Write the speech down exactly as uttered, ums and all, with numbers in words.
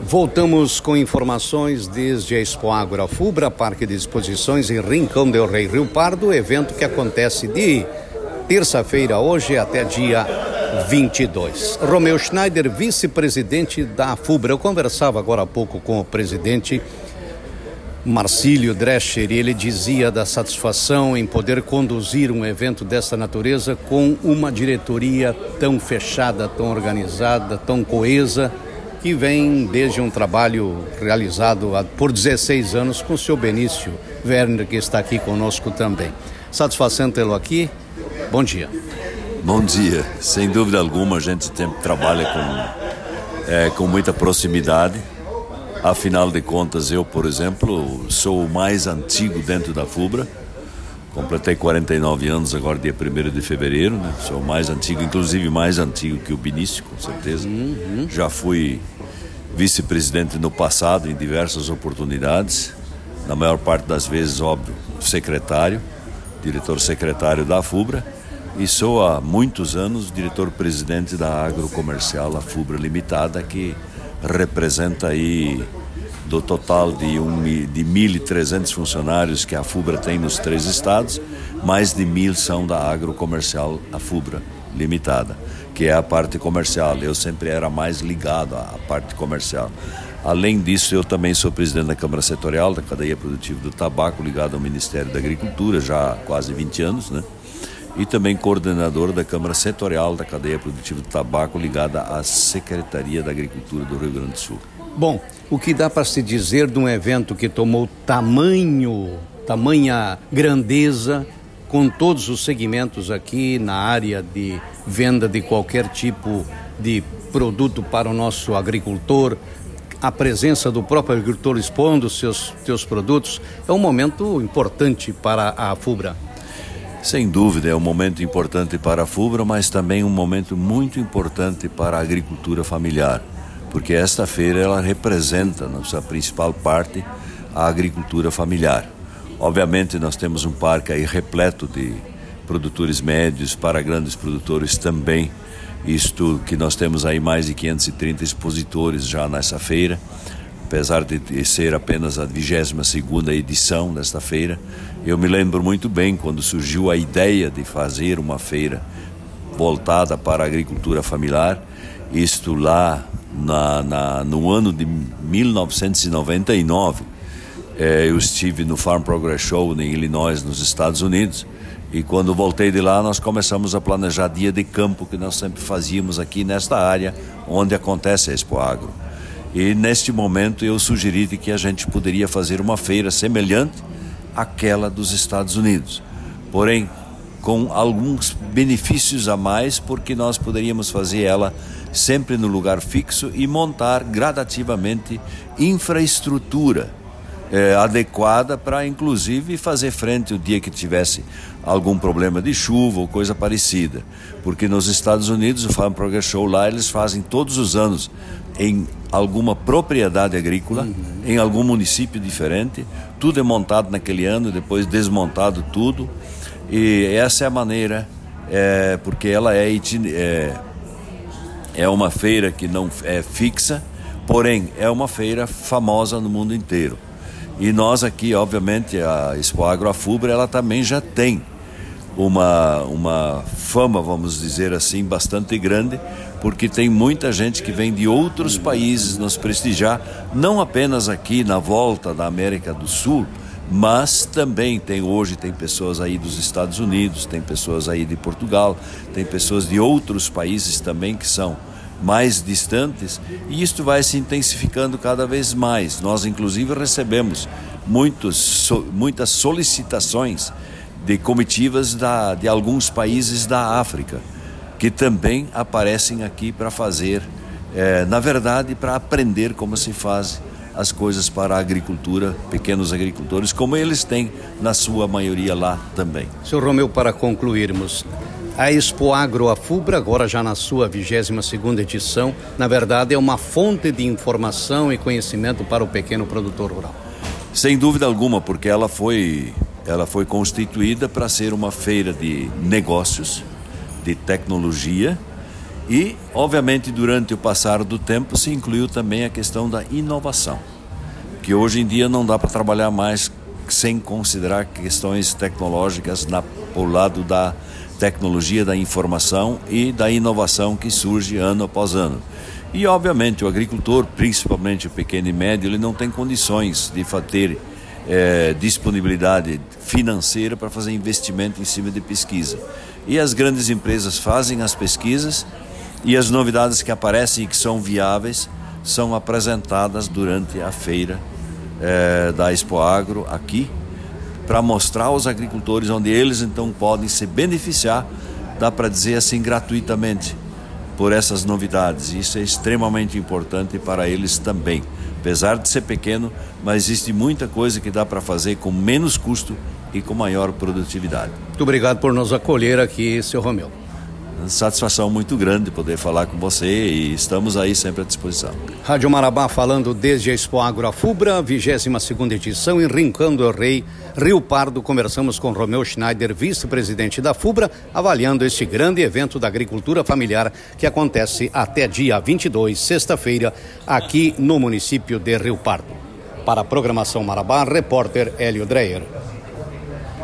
Voltamos com informações desde a Expo Agro Afubra, Parque de Exposições em Rincão del Rei, Rio Pardo, evento que acontece de terça-feira hoje até dia vinte e dois. Romeu Schneider, vice-presidente da Afubra. Eu conversava agora há pouco com o presidente Marcílio Drescher e ele dizia da satisfação em poder conduzir um evento dessa natureza com uma diretoria tão fechada, tão organizada, tão coesa, que vem desde um trabalho realizado por dezesseis anos com o seu Benício Werner, que está aqui conosco também. Satisfação tê-lo aqui. Bom dia. Bom dia. Sem dúvida alguma, a gente sempre trabalha com, é, com muita proximidade. Afinal de contas, eu, por exemplo, sou o mais antigo dentro da Afubra. Completei quarenta e nove anos agora, dia primeiro de fevereiro, né? Sou o mais antigo, inclusive mais antigo que o Benício, com certeza. Uhum. Já fui vice-presidente no passado, em diversas oportunidades. Na maior parte das vezes, óbvio, secretário, diretor-secretário da Afubra. E sou há muitos anos diretor-presidente da Agrocomercial Afubra Limitada, que representa aí, do total de, um, de mil e trezentos funcionários que a Afubra tem nos três estados, mais de mil são da Agrocomercial Afubra Limitada, que é a parte comercial. Eu sempre era mais ligado à parte comercial. Além disso, eu também sou presidente da Câmara Setorial da Cadeia Produtiva do Tabaco, ligado ao Ministério da Agricultura, já há quase vinte anos, né? E também coordenador da Câmara Setorial da Cadeia Produtiva do Tabaco, ligada à Secretaria da Agricultura do Rio Grande do Sul. Bom, o que dá para se dizer de um evento que tomou tamanho, tamanha grandeza, com todos os segmentos aqui na área de venda de qualquer tipo de produto para o nosso agricultor, a presença do próprio agricultor expondo seus, seus produtos, é um momento importante para a Afubra. Sem dúvida, é um momento importante para a Afubra, mas também um momento muito importante para a agricultura familiar, porque esta feira ela representa, na sua principal parte, a agricultura familiar. Obviamente nós temos um parque aí repleto de produtores médios para grandes produtores também, isto que nós temos aí mais de quinhentos e trinta expositores já nessa feira, apesar de ser apenas a vigésima segunda edição desta feira. Eu me lembro muito bem quando surgiu a ideia de fazer uma feira voltada para a agricultura familiar, isto lá na, na, no ano de mil novecentos e noventa e nove. Eh, eu estive no Farm Progress Show em Illinois, nos Estados Unidos, e quando voltei de lá nós começamos a planejar dia de campo que nós sempre fazíamos aqui nesta área onde acontece a Expo Agro. E neste momento eu sugeri de que a gente poderia fazer uma feira semelhante àquela dos Estados Unidos, porém com alguns benefícios a mais, porque nós poderíamos fazer ela sempre no lugar fixo e montar gradativamente infraestrutura é, adequada para inclusive fazer frente o dia que tivesse algum problema de chuva ou coisa parecida, porque nos Estados Unidos o Farm Progress Show lá eles fazem todos os anos em alguma propriedade agrícola, uhum. em algum município diferente, tudo é montado naquele ano, depois desmontado tudo, e essa é a maneira, é, porque ela é, é, é uma feira que não é fixa, porém é uma feira famosa no mundo inteiro. E nós aqui, obviamente, a Expo Agro Afubra, ela também já tem uma, uma fama, vamos dizer assim, bastante grande, porque tem muita gente que vem de outros países nos prestigiar, não apenas aqui na volta da América do Sul, mas também tem hoje tem pessoas aí dos Estados Unidos, tem pessoas aí de Portugal, tem pessoas de outros países também que são mais distantes, e isto vai se intensificando cada vez mais. Nós inclusive recebemos muitos, so, muitas solicitações de comitivas da, de alguns países da África, que também aparecem aqui para fazer, é, na verdade, para aprender como se faz as coisas para a agricultura, pequenos agricultores, como eles têm na sua maioria lá também. Senhor Romeu, para concluirmos, a Expo Agro Afubra, agora já na sua vigésima segunda edição, na verdade é uma fonte de informação e conhecimento para o pequeno produtor rural. Sem dúvida alguma, porque ela foi, ela foi constituída para ser uma feira de negócios, de tecnologia E, obviamente, durante o passar do tempo se incluiu também a questão da inovação, que hoje em dia não dá para trabalhar mais sem considerar questões tecnológicas na, ao lado da tecnologia da informação e da inovação que surge ano após ano. E, obviamente, o agricultor, principalmente o pequeno e médio, ele não tem condições de ter é, disponibilidade financeira para fazer investimento em cima de pesquisa. E as grandes empresas fazem as pesquisas e as novidades que aparecem e que são viáveis são apresentadas durante a feira é, da Expoagro aqui, para mostrar aos agricultores onde eles então podem se beneficiar, dá para dizer assim, gratuitamente, por essas novidades. Isso é extremamente importante para eles também. Apesar de ser pequeno, mas existe muita coisa que dá para fazer com menos custo e com maior produtividade. Muito obrigado por nos acolher aqui, seu Romeu. Satisfação muito grande poder falar com você e estamos aí sempre à disposição. Rádio Marabá falando desde a Expoagro Afubra, vigésima segunda edição em Rincão do Rei, Rio Pardo. Conversamos com Romeu Schneider, vice-presidente da Fubra, avaliando este grande evento da agricultura familiar que acontece até dia vinte e dois, sexta-feira, aqui no município de Rio Pardo. Para a programação Marabá, repórter Hélio Dreyer.